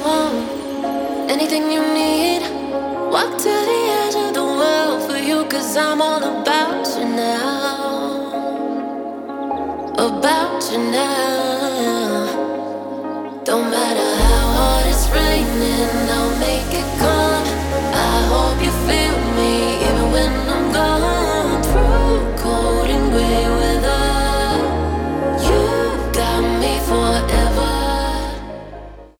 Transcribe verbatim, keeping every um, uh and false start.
want, anything you need. Walk to the edge of the world for you, cause I'm all about you now. About you now. Don't matter how hard it's raining, I'll make it go.